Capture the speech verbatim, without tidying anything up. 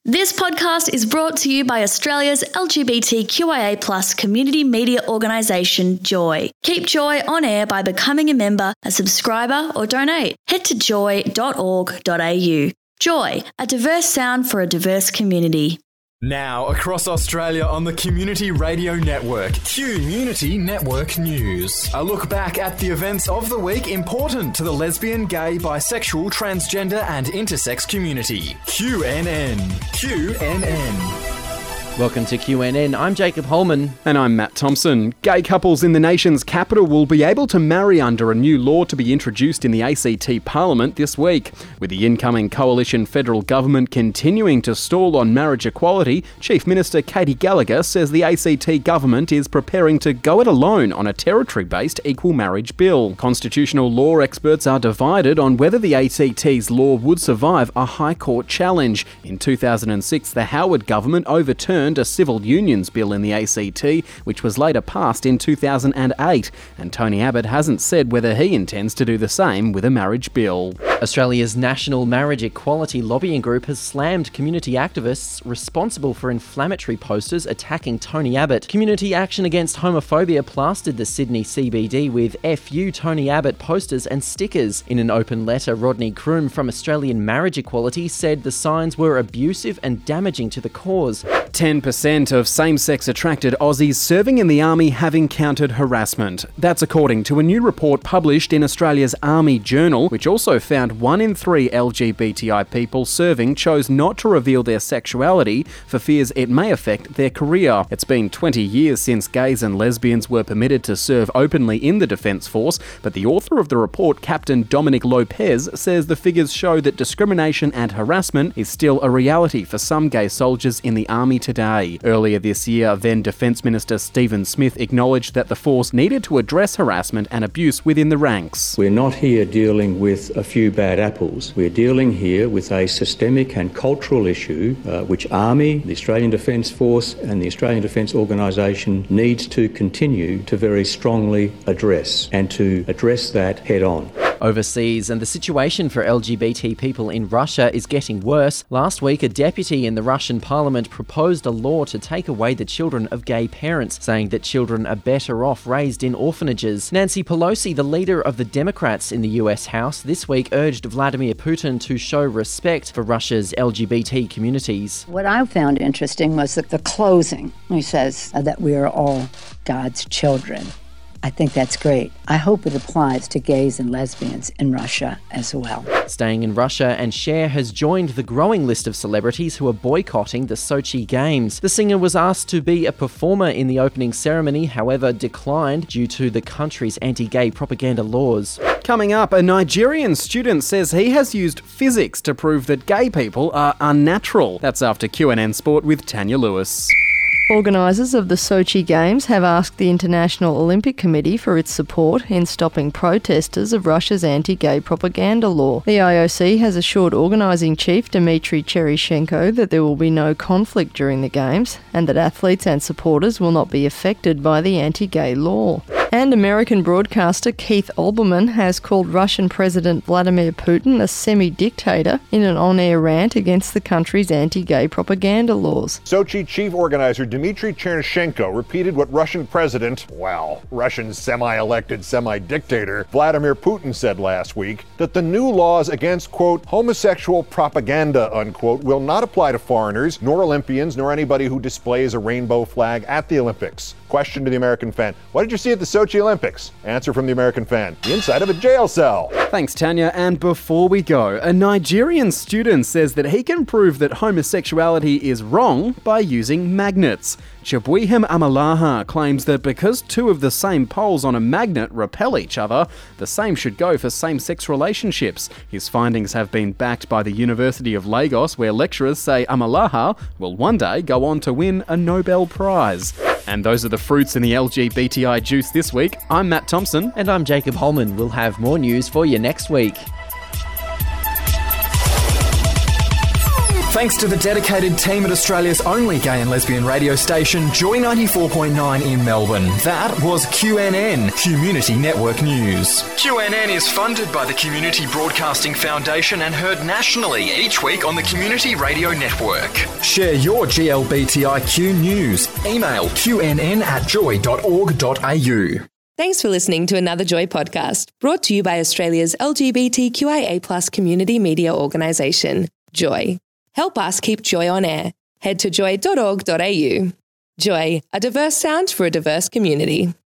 This podcast is brought to you by Australia's L G B T Q I A plus community media organisation, Joy. Keep Joy on air by becoming a member, a subscriber or donate. Head to joy dot org dot a u. Joy, a diverse sound for a diverse community. Now across Australia on the Community Radio Network, Community Network News. A look back at the events of the week important to the lesbian, gay, bisexual, transgender and intersex community. Q N N. Q N N. Welcome to Q N N. I'm Jacob Holman. And I'm Matt Thompson. Gay couples in the nation's capital will be able to marry under a new law to be introduced in the A C T Parliament this week. With the incoming coalition federal government continuing to stall on marriage equality, Chief Minister Katy Gallagher says the A C T government is preparing to go it alone on a territory-based equal marriage bill. Constitutional law experts are divided on whether the A C T's law would survive a High Court challenge. In two thousand six, the Howard government overturned a civil unions bill in the A C T, which was later passed in two thousand eight, and Tony Abbott hasn't said whether he intends to do the same with a marriage bill. Australia's National Marriage Equality Lobbying Group has slammed community activists responsible for inflammatory posters attacking Tony Abbott. Community Action Against Homophobia plastered the Sydney C B D with F U Tony Abbott posters and stickers. In an open letter, Rodney Croom from Australian Marriage Equality said the signs were abusive and damaging to the cause. ten percent of same-sex attracted Aussies serving in the Army have encountered harassment. That's according to a new report published in Australia's Army Journal, which also found one in three L G B T I people serving chose not to reveal their sexuality for fears it may affect their career. It's been twenty years since gays and lesbians were permitted to serve openly in the Defence Force, but the author of the report, Captain Dominic Lopez, says the figures show that discrimination and harassment is still a reality for some gay soldiers in the Army today. Earlier this year, then Defence Minister Stephen Smith acknowledged that the force needed to address harassment and abuse within the ranks. We're not here dealing with a few bad apples. We're dealing here with a systemic and cultural issue uh, which Army, the Australian Defence Force and the Australian Defence Organisation needs to continue to very strongly address and to address that head on. Overseas, and the situation for L G B T people in Russia is getting worse. Last week, a deputy in the Russian parliament proposed a law to take away the children of gay parents, saying that children are better off raised in orphanages. Nancy Pelosi, the leader of the Democrats in the U S House, this week urged Vladimir Putin to show respect for Russia's L G B T communities. What I found interesting was that the closing, he says uh, that we are all God's children. I think that's great. I hope it applies to gays and lesbians in Russia as well. Staying in Russia, and Cher has joined the growing list of celebrities who are boycotting the Sochi Games. The singer was asked to be a performer in the opening ceremony, however declined due to the country's anti-gay propaganda laws. Coming up, a Nigerian student says he has used physics to prove that gay people are unnatural. That's after Q N N Sport with Tanya Lewis. Organisers of the Sochi Games have asked the International Olympic Committee for its support in stopping protesters of Russia's anti-gay propaganda law. The I O C has assured organising chief Dmitry Cheryshenko that there will be no conflict during the Games and that athletes and supporters will not be affected by the anti-gay law. And American broadcaster Keith Olbermann has called Russian President Vladimir Putin a semi-dictator in an on-air rant against the country's anti-gay propaganda laws. Sochi chief organizer Dmitry Cheryshenko repeated what Russian President, well, Russian semi-elected semi-dictator Vladimir Putin said last week, that the new laws against, quote, homosexual propaganda, unquote, will not apply to foreigners, nor Olympians, nor anybody who displays a rainbow flag at the Olympics. Question to the American fan: what did you see at the Sochi Olympics? Answer from the American fan: the inside of a jail cell. Thanks, Tanya. And before we go, a Nigerian student says that he can prove that homosexuality is wrong by using magnets. Chibuihem Amalaha claims that because two of the same poles on a magnet repel each other, the same should go for same-sex relationships. His findings have been backed by the University of Lagos, where lecturers say Amalaha will one day go on to win a Nobel Prize. And those are the fruits in the L G B T I juice this week. I'm Matt Thompson. And I'm Jacob Holman. We'll have more news for you next week. Thanks to the dedicated team at Australia's only gay and lesbian radio station, Joy ninety-four point nine in Melbourne. That was Q N N, Community Network News. Q N N is funded by the Community Broadcasting Foundation and heard nationally each week on the Community Radio Network. Share your G L B T I Q news. Email q n n at joy dot org dot a u. Thanks for listening to another Joy podcast, brought to you by Australia's L G B T Q I A plus community media organisation, Joy. Help us keep Joy on air. Head to joy dot org dot a u. Joy, a diverse sound for a diverse community.